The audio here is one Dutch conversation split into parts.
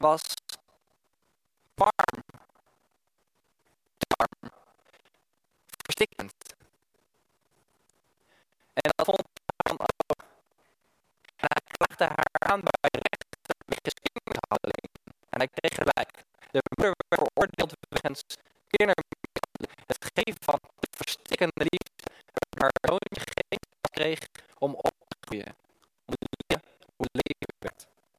was warm, verstikkend. En dat vond hij ook. En hij klaagde haar aan bij de rechter wegens kindermishandeling. En hij kreeg gelijk. De moeder werd veroordeeld wegens kindermishandeling. Het geven van verstikkende liefde. Dat haar zoontje geen kans kreeg om op te groeien. Om te leren hoe leven werd.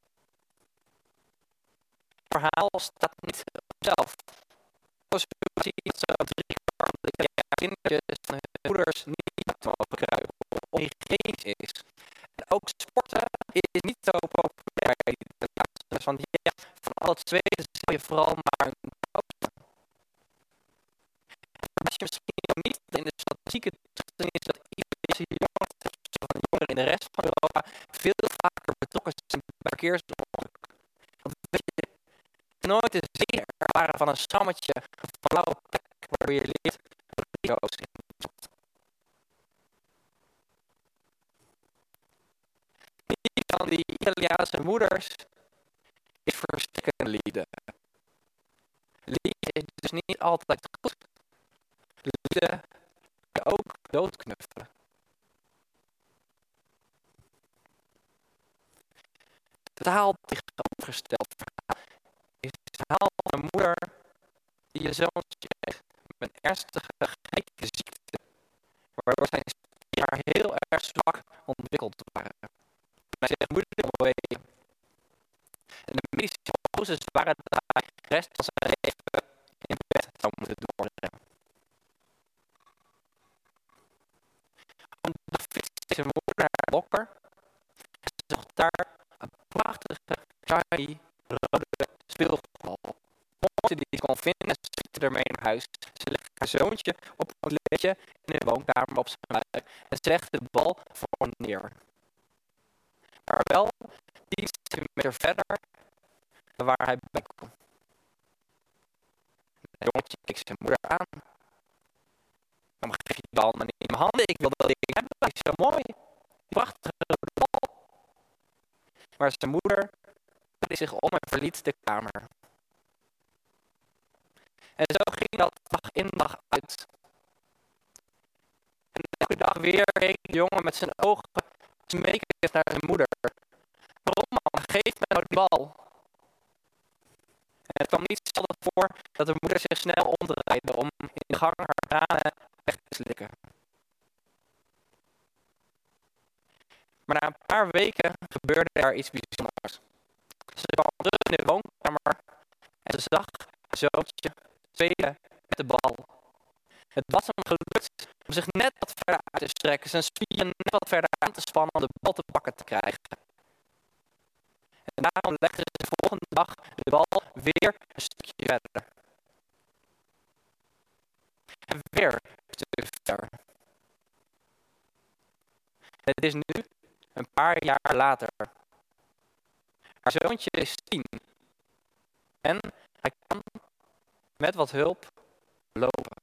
Het verhaal staat niet op zelf. Als u ziet dat zo'n 3/4 van de kindertjes van hun moeders niet mogen kruipen. Of hygiënisch is. En ook sporten is niet zo populair bij die Italiaanse. Want ja, van al het zweten zal je vooral maar een kopen. Als je misschien nog niet in de statistieken terugzien is dat Italiaanse jongeren in de rest van Europa veel vaker betrokken zijn bij verkeersongelukken. Want weet je, nooit de zin ervaren van een sammetje van blauwe plek waar je leert risico's in. Die van die Italiaanse moeders is verstikkende liefde. Liefde is dus niet altijd goed. Liefde kan ook doodknuffelen. Totaal tegenovergesteld verhaal is het verhaal van een moeder die je zoontje kreeg met een ernstige genetische ziekte, waardoor zijn spieren heel erg zwak ontwikkeld waren. Hij zegt moeilijk om bewegen. En de medische prognoses waren dat hij de rest van zijn leven in bed zou moeten doorbrengen. Omdat deze moeder naar Lokker en ze zocht daar een prachtige, shiny, rode speelbal. Mocht ze die kon vinden, ze fietste ermee naar huis. Ze legde haar zoontje op een kleedje in de woonkamer op zijn buik en ze legde de bal voor hem neer. Maar wel 10 centimeter verder dan waar hij bij kon. Het jongetje keek zijn moeder aan. Dan geef je die bal maar niet in mijn handen. Ik wil dat ding hebben. Die is zo mooi. Die prachtige rode bal. Maar zijn moeder keerde zich om en verliet de kamer. En zo ging dat dag in dag uit. En elke dag weer keek de jongen met zijn ogen smekend naar zijn moeder. Waarom man, geef me nou die bal. En het kwam niet zelden voor dat de moeder zich snel omdraaide om in de gang haar tranen weg te slikken. Maar na een paar weken gebeurde er iets bijzonders. Ze kwam terug in de woonkamer en ze zag haar zoontje spelen met de bal. Het was hem gelukt om zich net wat verder uit te strekken, zijn spieren net wat verder aan te spannen om de bal te pakken te krijgen. En daarom legde ze de volgende dag de bal weer een stukje verder. En weer een stukje verder. Het is nu een paar jaar later. Haar zoontje is 10. En hij kan met wat hulp lopen.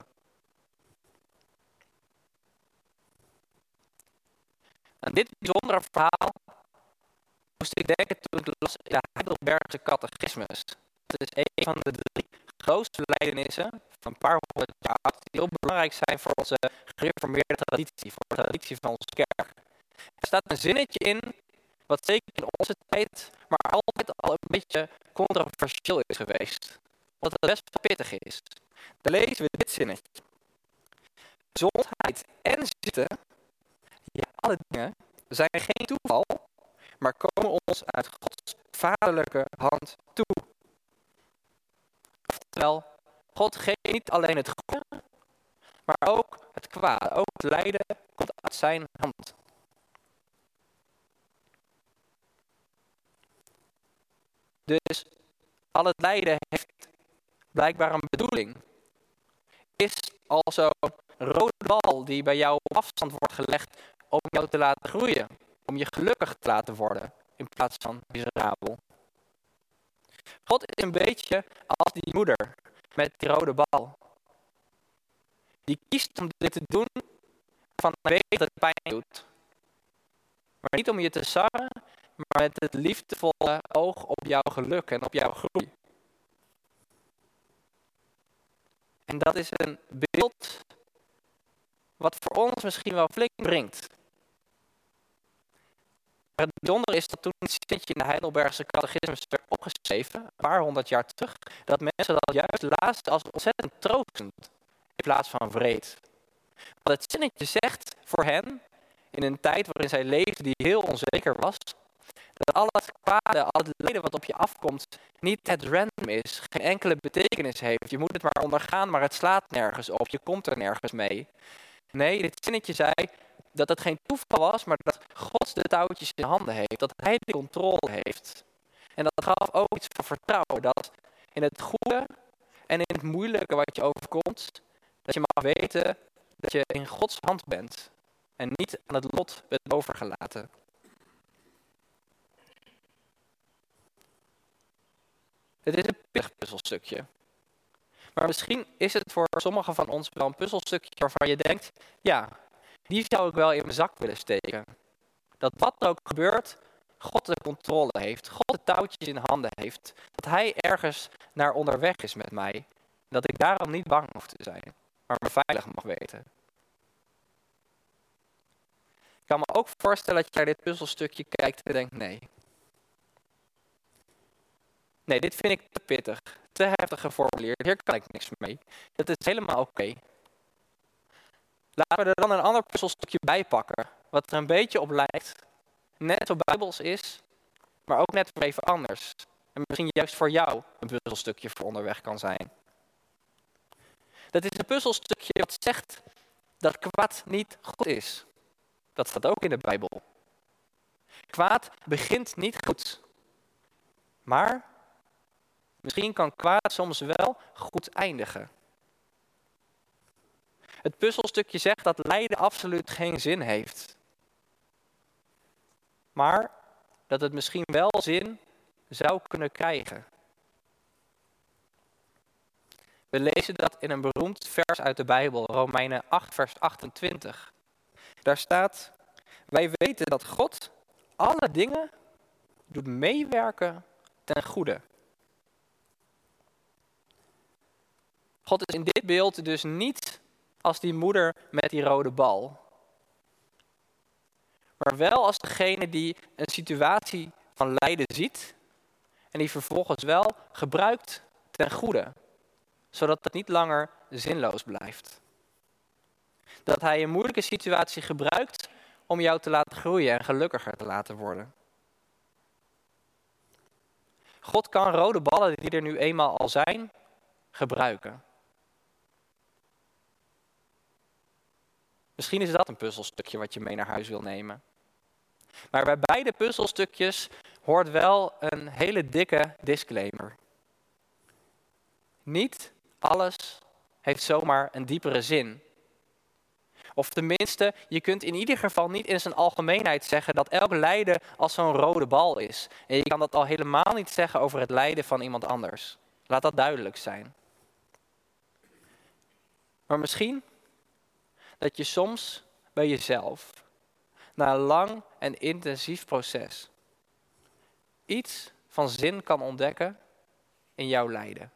Aan dit bijzondere verhaal moest ik denken toen ik las in de Heidelbergse Catechismus. Dat is een van de 3 grootste lijdenissen van een paar honderd jaar oud, die heel belangrijk zijn voor onze gereformeerde traditie, voor de traditie van onze kerk. Er staat een zinnetje in, wat zeker in onze tijd, maar altijd al een beetje controversieel is geweest. Omdat het best wel pittig is. Dan lezen we dit zinnetje. Gezondheid en ziekte, ja, alle dingen, zijn geen toeval, maar komen ons uit Gods vaderlijke hand toe. Oftewel, God geeft niet alleen het goede, maar ook het kwade. Ook het lijden komt uit zijn hand. Dus al het lijden heeft blijkbaar een bedoeling. Is al zo'n rode bal die bij jou op afstand wordt gelegd om jou te laten groeien. Om je gelukkig te laten worden in plaats van miserabel. God is een beetje als die moeder met die rode bal. Die kiest om dit te doen van hij weet dat het pijn doet. Maar niet om je te sarren, maar met het liefdevolle oog op jouw geluk en op jouw groei. En dat is een beeld wat voor ons misschien wel flink brengt. Maar het bijzondere is dat toen het zinnetje in de Heidelbergse catechismus werd opgeschreven, een paar honderd jaar terug, dat mensen dat juist lazen als ontzettend troostend, in plaats van wreed. Want het zinnetje zegt voor hen, in een tijd waarin zij leefden die heel onzeker was, dat al het kwade, al het lijden wat op je afkomt, niet het random is, geen enkele betekenis heeft. Je moet het maar ondergaan, maar het slaat nergens op, je komt er nergens mee. Nee, dit zinnetje zei dat het geen toeval was, maar dat God de touwtjes in handen heeft, dat Hij de controle heeft. En dat gaf ook iets van vertrouwen, dat in het goede en in het moeilijke wat je overkomt, dat je mag weten dat je in Gods hand bent en niet aan het lot bent overgelaten. Het is een pittig puzzelstukje. Maar misschien is het voor sommigen van ons wel een puzzelstukje waarvan je denkt, ja, die zou ik wel in mijn zak willen steken. Dat wat er ook gebeurt, God de controle heeft, God de touwtjes in handen heeft. Dat Hij ergens naar onderweg is met mij. Dat ik daarom niet bang hoef te zijn, maar me veilig mag weten. Ik kan me ook voorstellen dat je naar dit puzzelstukje kijkt en denkt, nee. Nee, dit vind ik te pittig, te heftig geformuleerd, hier kan ik niks mee. Dat is helemaal oké. Laten we er dan een ander puzzelstukje bij pakken, wat er een beetje op lijkt, net zo bijbels is, maar ook net weer even anders. En misschien juist voor jou een puzzelstukje voor onderweg kan zijn. Dat is een puzzelstukje dat zegt dat kwaad niet goed is. Dat staat ook in de Bijbel. Kwaad begint niet goed. Maar misschien kan kwaad soms wel goed eindigen. Het puzzelstukje zegt dat lijden absoluut geen zin heeft. Maar dat het misschien wel zin zou kunnen krijgen. We lezen dat in een beroemd vers uit de Bijbel, Romeinen 8 vers 28. Daar staat, wij weten dat God alle dingen doet meewerken ten goede. God is in dit beeld dus niet als die moeder met die rode bal. Maar wel als degene die een situatie van lijden ziet en die vervolgens wel gebruikt ten goede. Zodat het niet langer zinloos blijft. Dat hij een moeilijke situatie gebruikt om jou te laten groeien en gelukkiger te laten worden. God kan rode ballen die er nu eenmaal al zijn, gebruiken. Misschien is dat een puzzelstukje wat je mee naar huis wil nemen. Maar bij beide puzzelstukjes hoort wel een hele dikke disclaimer. Niet alles heeft zomaar een diepere zin. Of tenminste, je kunt in ieder geval niet in zijn algemeenheid zeggen dat elk lijden als zo'n rode bal is. En je kan dat al helemaal niet zeggen over het lijden van iemand anders. Laat dat duidelijk zijn. Maar misschien dat je soms bij jezelf, na een lang en intensief proces, iets van zin kan ontdekken in jouw lijden.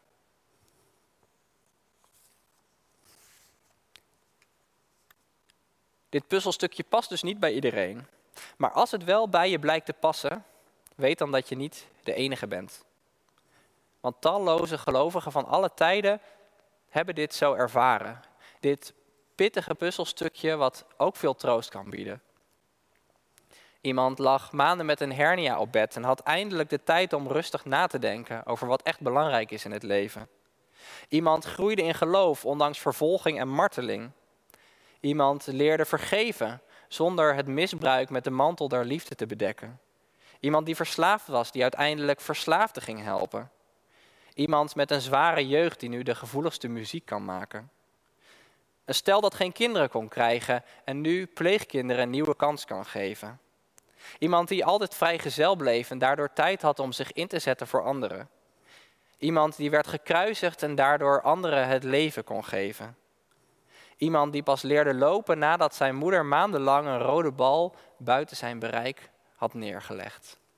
Dit puzzelstukje past dus niet bij iedereen. Maar als het wel bij je blijkt te passen, weet dan dat je niet de enige bent. Want talloze gelovigen van alle tijden hebben dit zo ervaren. Dit pittige puzzelstukje wat ook veel troost kan bieden. Iemand lag maanden met een hernia op bed en had eindelijk de tijd om rustig na te denken over wat echt belangrijk is in het leven. Iemand groeide in geloof ondanks vervolging en marteling. Iemand leerde vergeven zonder het misbruik met de mantel der liefde te bedekken. Iemand die verslaafd was, die uiteindelijk verslaafden ging helpen. Iemand met een zware jeugd die nu de gevoeligste muziek kan maken. Een stel dat geen kinderen kon krijgen en nu pleegkinderen een nieuwe kans kan geven. Iemand die altijd vrijgezel bleef en daardoor tijd had om zich in te zetten voor anderen. Iemand die werd gekruisigd en daardoor anderen het leven kon geven. Iemand die pas leerde lopen nadat zijn moeder maandenlang een rode bal buiten zijn bereik had neergelegd.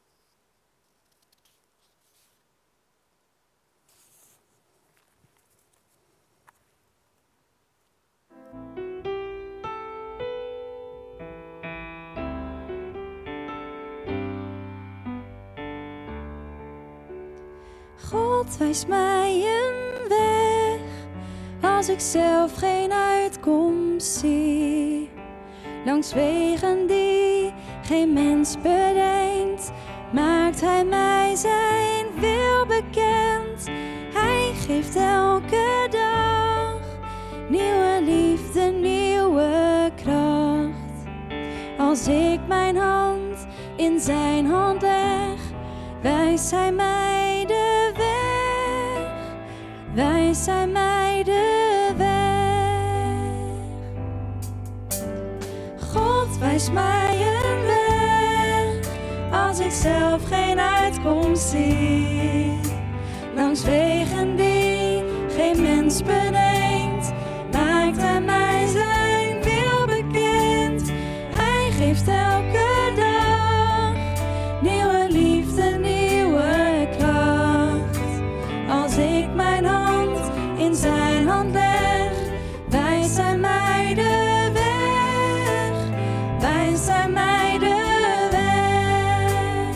God wijst mij een weg, als ik zelf geen uitkomst zie. Langs wegen die geen mens bedenkt, maakt Hij mij zijn wil bekend. Hij geeft elke dag nieuwe liefde, nieuwe kracht. Als ik mijn hand in zijn hand leg, wijst Hij mij de weg, wijst Hij mij de weg. God wijst mij een weg, als ik zelf geen uitkomst zie. Langs wegen die geen mens bedenkt, maakt Hij mij zijn wil bekend. Hij geeft elke dag nieuwe liefde, nieuwe kracht. Als ik mijn hand in zijn hand leg, wijst Hij mij de weg, wijst Hij mij de weg.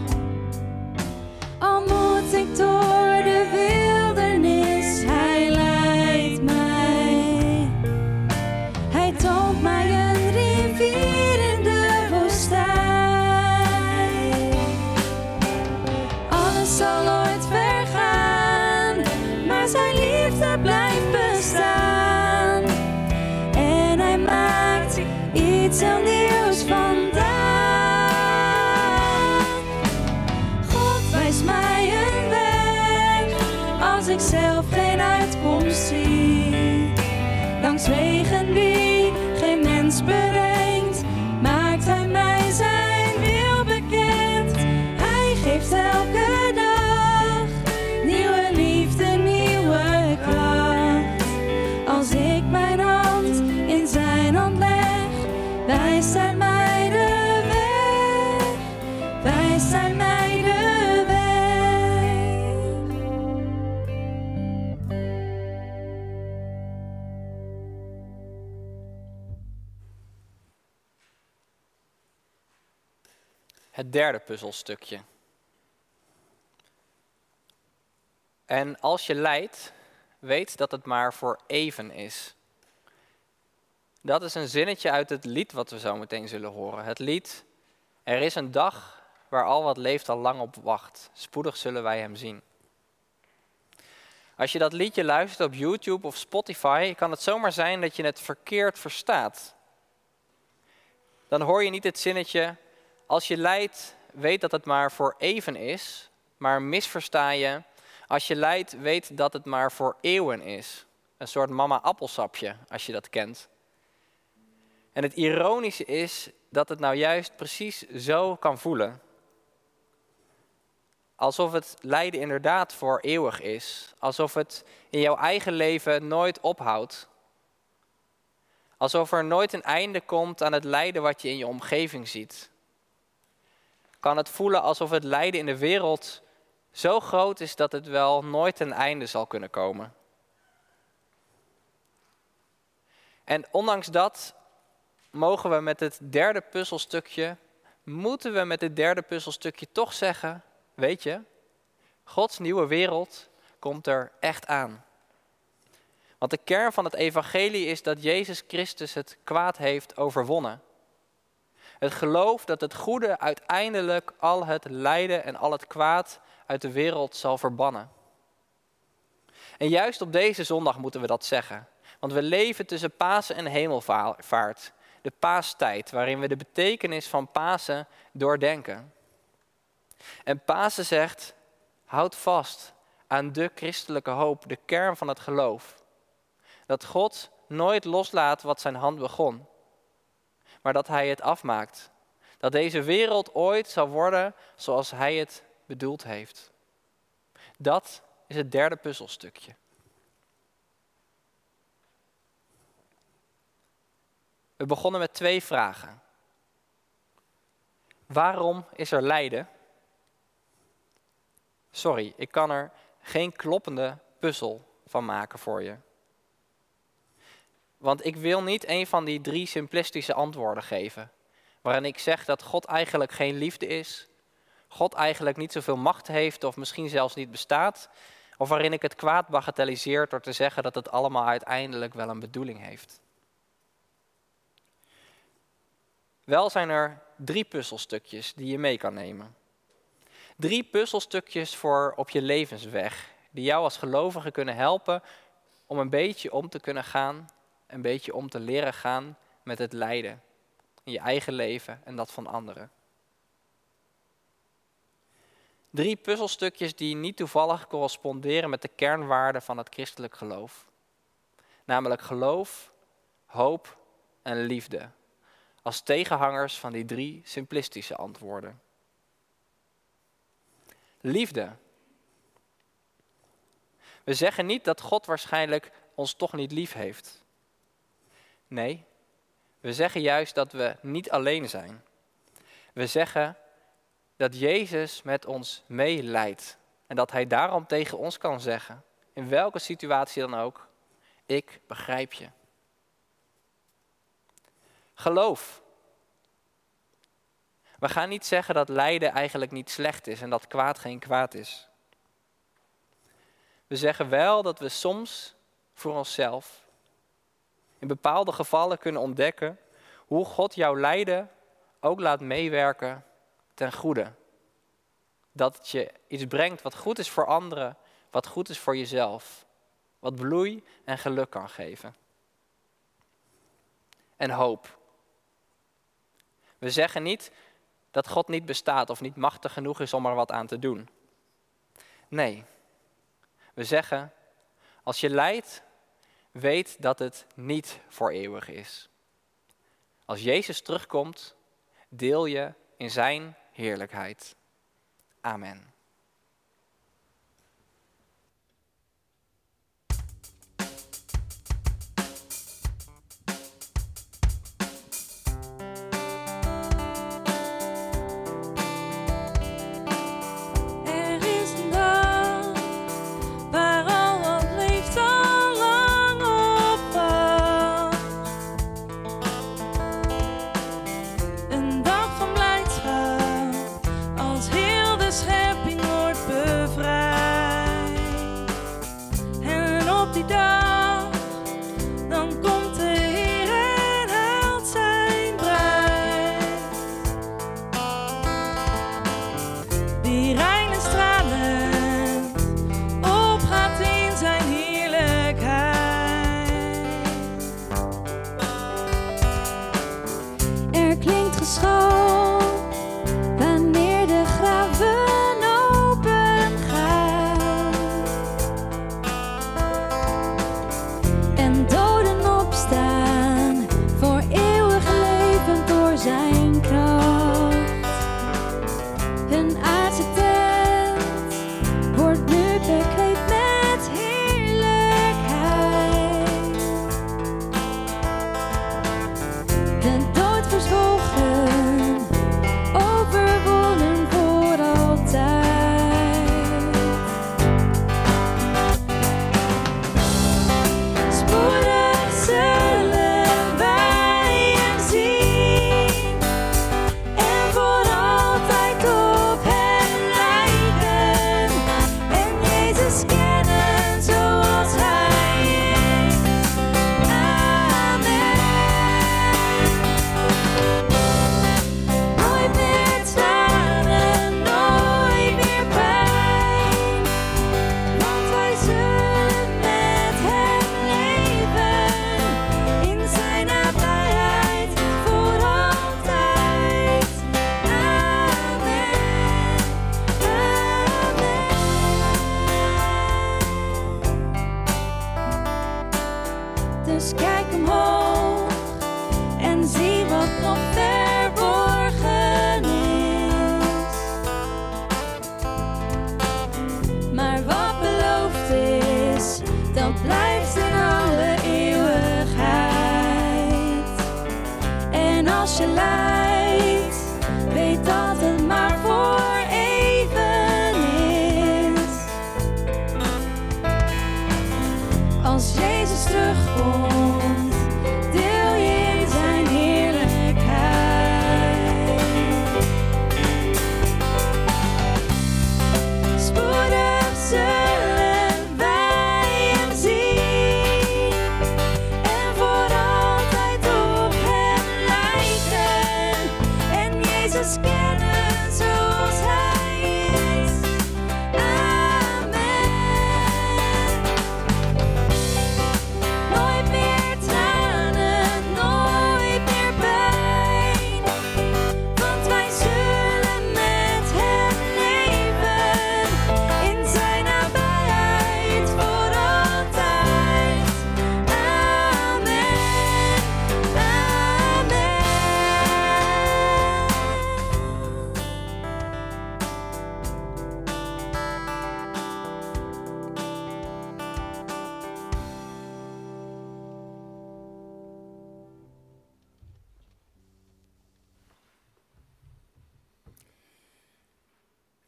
Al moet ik door de wildernis, Hij leidt mij. Hij toont mij een rivier in de woestijn. Alles zal ooit vergaan, maar zijn liefde blijft bestaan. En Hij maakt iets heel nieuws vandaag. God wijst mij een weg, als ik zelf geen uitkomst zie. Langs wegen die geen mens bedenkt, maakt Hij mij zijn wil bekend. Hij geeft elke dag nieuwe liefde, nieuwe kracht. Als ik mijn hand in zijn hand leg, wijst Hij mij de weg, wijst Hij mij de weg. Het derde puzzelstukje. En als je lijdt, weet dat het maar voor even is. Dat is een zinnetje uit het lied wat we zo meteen zullen horen. Het lied, er is een dag waar al wat leeft al lang op wacht. Spoedig zullen wij hem zien. Als je dat liedje luistert op YouTube of Spotify, kan het zomaar zijn dat je het verkeerd verstaat. Dan hoor je niet het zinnetje, als je lijdt, weet dat het maar voor even is, maar misversta je, als je lijdt, weet dat het maar voor eeuwen is. Een soort mama appelsapje, als je dat kent. En het ironische is dat het nou juist precies zo kan voelen. Alsof het lijden inderdaad voor eeuwig is. Alsof het in jouw eigen leven nooit ophoudt. Alsof er nooit een einde komt aan het lijden wat je in je omgeving ziet. Kan het voelen alsof het lijden in de wereld zo groot is dat het wel nooit een einde zal kunnen komen. En ondanks dat moeten we met het derde puzzelstukje toch zeggen, weet je, Gods nieuwe wereld komt er echt aan. Want de kern van het evangelie is dat Jezus Christus het kwaad heeft overwonnen. Het geloof dat het goede uiteindelijk al het lijden en al het kwaad uit de wereld zal verbannen. En juist op deze zondag moeten we dat zeggen. Want we leven tussen Pasen en Hemelvaart. De paastijd, waarin we de betekenis van Pasen doordenken. En Pasen zegt, houd vast aan de christelijke hoop, de kern van het geloof. Dat God nooit loslaat wat zijn hand begon. Maar dat hij het afmaakt. Dat deze wereld ooit zal worden zoals hij het bedoeld heeft. Dat is het derde puzzelstukje. We begonnen met 2 vragen. Waarom is er lijden? Sorry, ik kan er geen kloppende puzzel van maken voor je. Want ik wil niet een van die 3 simplistische antwoorden geven. Waarin ik zeg dat God eigenlijk geen liefde is. God eigenlijk niet zoveel macht heeft of misschien zelfs niet bestaat. Of waarin ik het kwaad bagatelliseer door te zeggen dat het allemaal uiteindelijk wel een bedoeling heeft. Wel zijn er 3 puzzelstukjes die je mee kan nemen. 3 puzzelstukjes voor op je levensweg, die jou als gelovige kunnen helpen om een beetje om te kunnen gaan, een beetje om te leren gaan met het lijden in je eigen leven en dat van anderen. 3 puzzelstukjes die niet toevallig corresponderen met de kernwaarden van het christelijk geloof. Namelijk geloof, hoop en liefde. Als tegenhangers van die 3 simplistische antwoorden. Liefde. We zeggen niet dat God waarschijnlijk ons toch niet lief heeft. Nee, we zeggen juist dat we niet alleen zijn. We zeggen dat Jezus met ons meelijdt. En dat hij daarom tegen ons kan zeggen, in welke situatie dan ook, ik begrijp je. Geloof. We gaan niet zeggen dat lijden eigenlijk niet slecht is en dat kwaad geen kwaad is. We zeggen wel dat we soms voor onszelf in bepaalde gevallen kunnen ontdekken hoe God jouw lijden ook laat meewerken ten goede. Dat het je iets brengt wat goed is voor anderen, wat goed is voor jezelf. Wat bloei en geluk kan geven. En hoop. We zeggen niet dat God niet bestaat of niet machtig genoeg is om er wat aan te doen. Nee, we zeggen, als je lijdt, weet dat het niet voor eeuwig is. Als Jezus terugkomt, deel je in zijn heerlijkheid. Amen. Als heel de schepping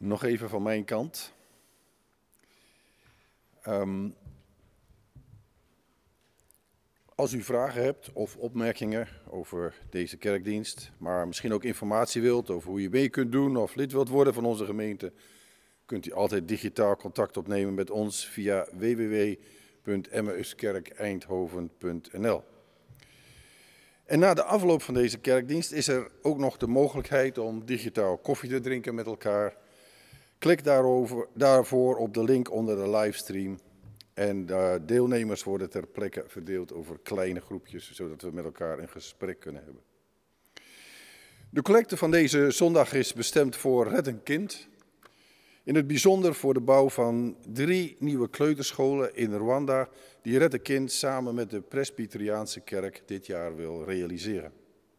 Nog even van mijn kant. Als u vragen hebt of opmerkingen over deze kerkdienst, maar misschien ook informatie wilt over hoe je mee kunt doen of lid wilt worden van onze gemeente, kunt u altijd digitaal contact opnemen met ons via www.emmauskerkeindhoven.nl. En na de afloop van deze kerkdienst is er ook nog de mogelijkheid om digitaal koffie te drinken met elkaar. Klik daarvoor op de link onder de livestream. En de deelnemers worden ter plekke verdeeld over kleine groepjes, zodat we met elkaar een gesprek kunnen hebben. De collecte van deze zondag is bestemd voor Red een Kind. In het bijzonder voor de bouw van 3 nieuwe kleuterscholen in Rwanda, die Red een Kind samen met de Presbyteriaanse kerk dit jaar wil realiseren.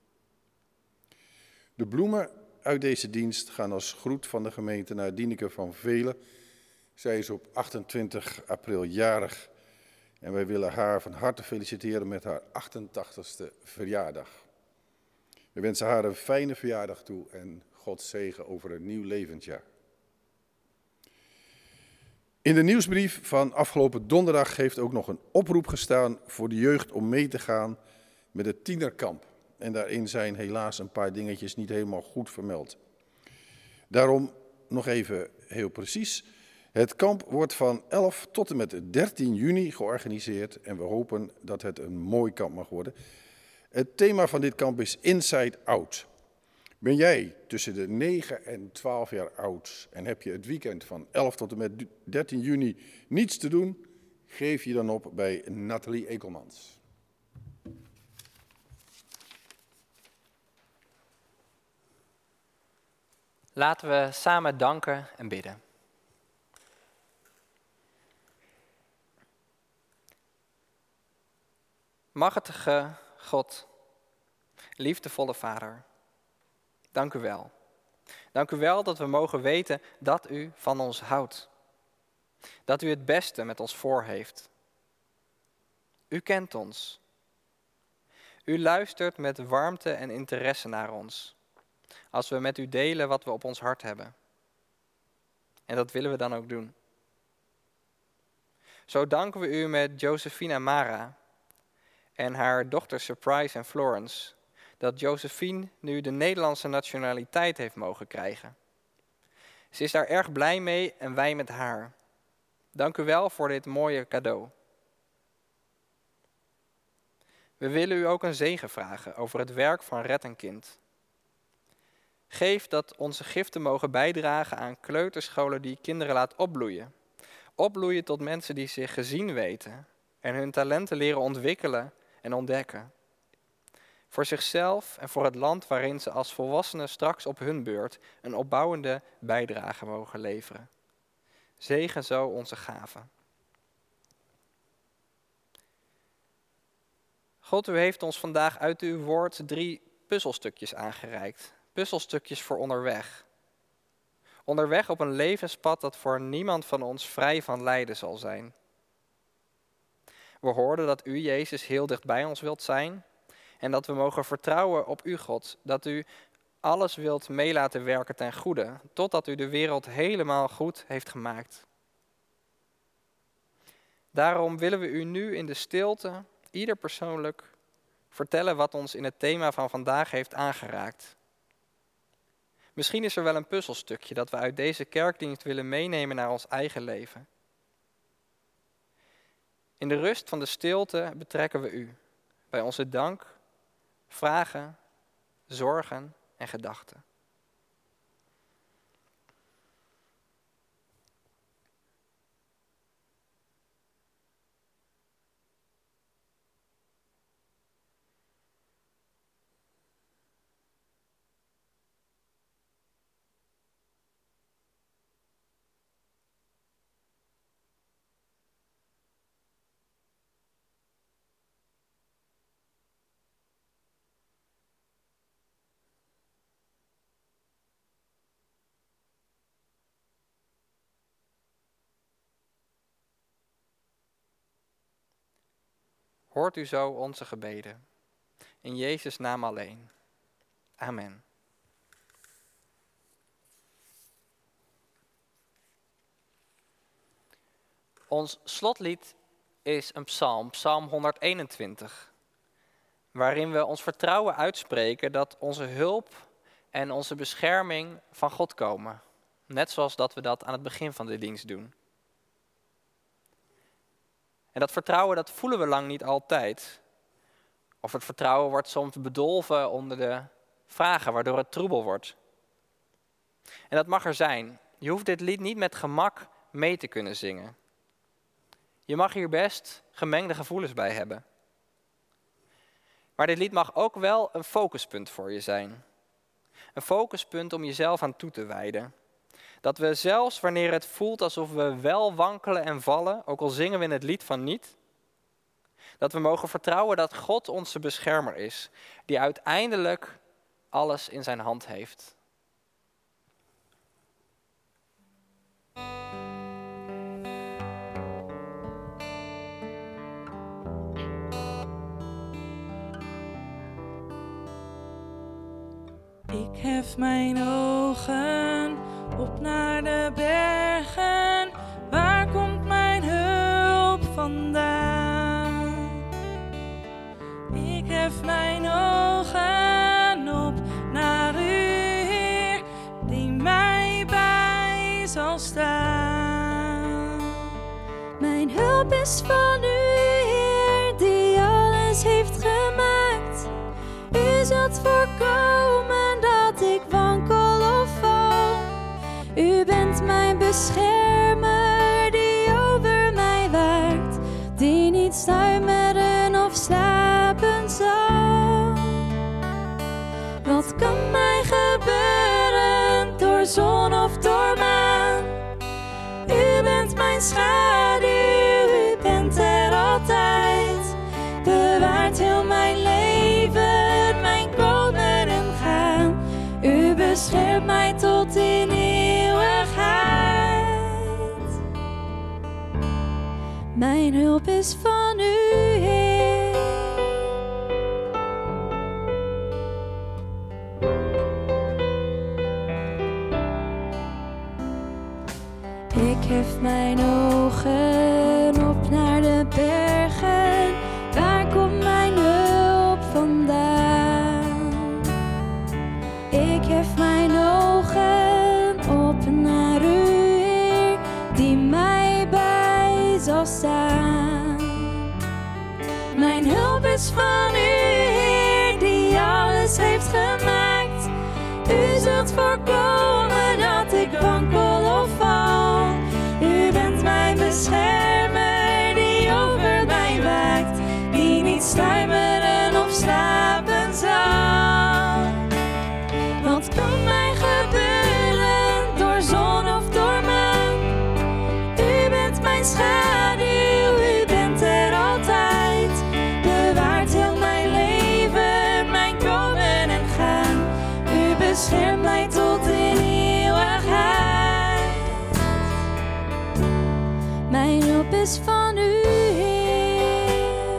De bloemen uit deze dienst gaan als groet van de gemeente naar Dieneke van Velen. Zij is op 28 april jarig en wij willen haar van harte feliciteren met haar 88ste verjaardag. We wensen haar een fijne verjaardag toe en Gods zegen over een nieuw levensjaar. In de nieuwsbrief van afgelopen donderdag heeft ook nog een oproep gestaan voor de jeugd om mee te gaan met het tienerkamp. En daarin zijn helaas een paar dingetjes niet helemaal goed vermeld. Daarom nog even heel precies. Het kamp wordt van 11 tot en met 13 juni georganiseerd en we hopen dat het een mooi kamp mag worden. Het thema van dit kamp is Inside Out. Ben jij tussen de 9 en 12 jaar oud en heb je het weekend van 11 tot en met 13 juni niets te doen? Geef je dan op bij Nathalie Ekelmans. Laten we samen danken en bidden. Machtige God, liefdevolle Vader, dank u wel. Dank u wel dat we mogen weten dat u van ons houdt. Dat u het beste met ons voor heeft. U kent ons. U luistert met warmte en interesse naar ons, als we met u delen wat we op ons hart hebben. En dat willen we dan ook doen. Zo danken we u met Josephine Mara en haar dochter Surprise en Florence, dat Josephine nu de Nederlandse nationaliteit heeft mogen krijgen. Ze is daar erg blij mee en wij met haar. Dank u wel voor dit mooie cadeau. We willen u ook een zegen vragen over het werk van Red een Kind. Geef dat onze giften mogen bijdragen aan kleuterscholen die kinderen laat opbloeien. Opbloeien tot mensen die zich gezien weten en hun talenten leren ontwikkelen en ontdekken. Voor zichzelf en voor het land waarin ze als volwassenen straks op hun beurt een opbouwende bijdrage mogen leveren. Zegen zo onze gaven. God, u heeft ons vandaag uit uw woord 3 puzzelstukjes aangereikt. Puzzelstukjes voor onderweg. Onderweg op een levenspad dat voor niemand van ons vrij van lijden zal zijn. We hoorden dat u, Jezus, heel dicht bij ons wilt zijn en dat we mogen vertrouwen op u, God, dat u alles wilt mee laten werken ten goede, totdat u de wereld helemaal goed heeft gemaakt. Daarom willen we u nu in de stilte, ieder persoonlijk, vertellen wat ons in het thema van vandaag heeft aangeraakt. Misschien is er wel een puzzelstukje dat we uit deze kerkdienst willen meenemen naar ons eigen leven. In de rust van de stilte betrekken we u bij onze dank, vragen, zorgen en gedachten. Hoort u zo onze gebeden. In Jezus' naam alleen. Amen. Ons slotlied is een psalm, psalm 121, waarin we ons vertrouwen uitspreken dat onze hulp en onze bescherming van God komen. Net zoals dat we dat aan het begin van de dienst doen. En dat vertrouwen, dat voelen we lang niet altijd. Of het vertrouwen wordt soms bedolven onder de vragen, waardoor het troebel wordt. En dat mag er zijn. Je hoeft dit lied niet met gemak mee te kunnen zingen. Je mag hier best gemengde gevoelens bij hebben. Maar dit lied mag ook wel een focuspunt voor je zijn. Een focuspunt om jezelf aan toe te wijden. Dat we zelfs wanneer het voelt alsof we wel wankelen en vallen, ook al zingen we in het lied van niet, dat we mogen vertrouwen dat God onze beschermer is, die uiteindelijk alles in zijn hand heeft. Ik hef mijn ogen op naar de bergen. Waar komt mijn hulp vandaan? Ik hef mijn ogen op naar u, Heer, die mij bij zal staan. Mijn hulp is van u, Heer, die alles heeft gemaakt. U zult voorkomen dat ik wankel of val. U bent mijn beschermer die over mij waakt, die niet sluimeren of slapen zal. Wat kan mij gebeuren door zon of door maan? U bent mijn schaduw, u bent er altijd. Bewaart heel mijn leven, mijn komen en gaan. U beschermt mij tot in eeuwigheid. Mijn hulp is van u, Heer. Ik hef mijn ogen op naar de bergen. Waar komt mijn hulp vandaan? Ik hef mijn ogen op naar u, Heer, die mij bij zal staan. Mijn hulp is van u, Heer, die alles heeft gemaakt. U zult voorkomen dat ik wankel of val. U bent mijn beschermer die over mij waakt, die niet sluimeren of slapen zal. Wat kan mij gebeuren door zon of door maan? U bent mijn schaduw, u bent er altijd. Bewaart heel mijn leven, mijn komen en gaan. U beschermt mij tot in eeuwigheid. Mijn hulp is van u, Heer.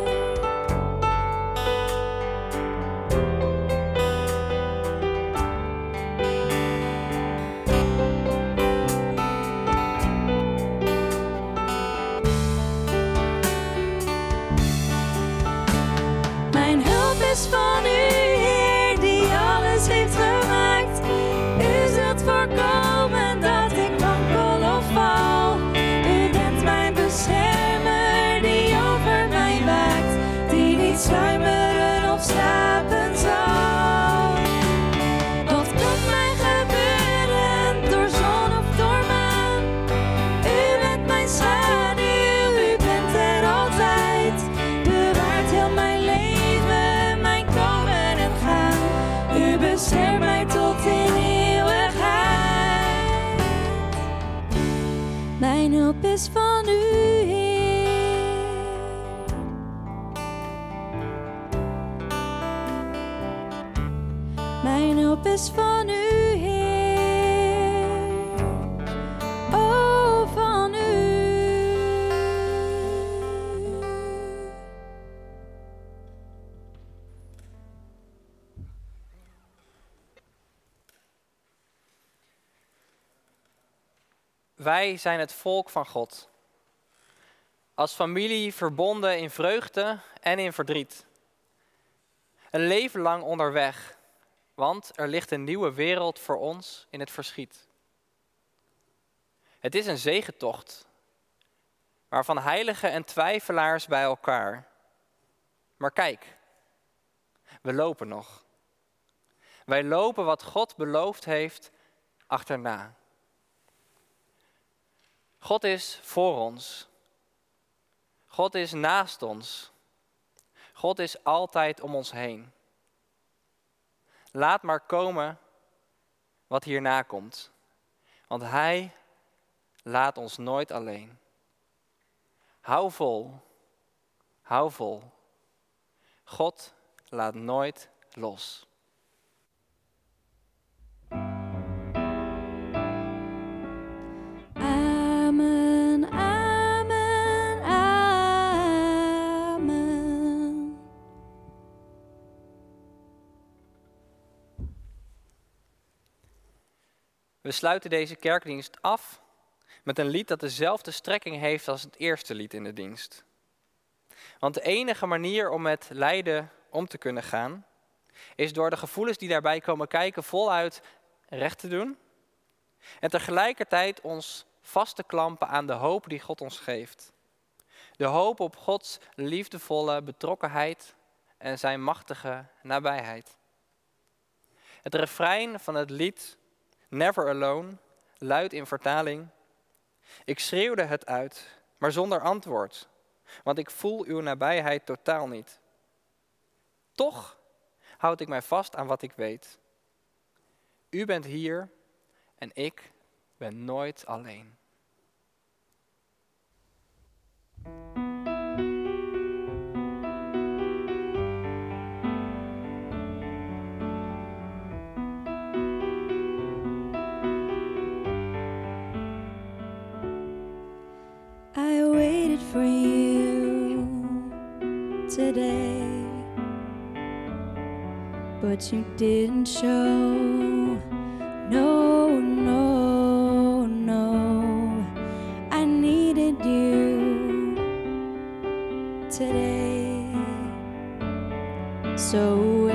Mijn hulp is van u, Heer, die alles heeft gemaakt. U zult voorkomen dat ik wankel of val. U bent mijn beschermer die over mij waakt, die niet sluimeren of slapen zal. Wat kan mij gebeuren door zon of door maan? U bent mijn schaduw, u bent er altijd. Bewaart heel mijn leven, mijn komen en gaan. U beschermt mij tot in eeuwigheid. Mijn hulp is van u, Heer. Mijn hulp is van u, Heer. Oh, van u. Wij zijn het volk van God. Als familie verbonden in vreugde en in verdriet. Een leven lang onderweg, want er ligt een nieuwe wereld voor ons in het verschiet. Het is een zegentocht, waarvan heiligen en twijfelaars bij elkaar. Maar kijk, we lopen nog. Wij lopen wat God beloofd heeft achterna. God is voor ons. God is naast ons. God is altijd om ons heen. Laat maar komen wat hierna komt. Want Hij laat ons nooit alleen. Hou vol. Hou vol. God laat nooit los. Amen, amen, amen. We sluiten deze kerkdienst af met een lied dat dezelfde strekking heeft als het eerste lied in de dienst. Want de enige manier om met lijden om te kunnen gaan, is door de gevoelens die daarbij komen kijken voluit recht te doen. En tegelijkertijd ons vast te klampen aan de hoop die God ons geeft. De hoop op Gods liefdevolle betrokkenheid en zijn machtige nabijheid. Het refrein van het lied Never Alone luidt in vertaling: ik schreeuwde het uit, maar zonder antwoord, want ik voel uw nabijheid totaal niet. Toch houd ik mij vast aan wat ik weet. U bent hier en ik ben nooit alleen. I waited for you today, but you didn't show. No, no, no. I needed you today. So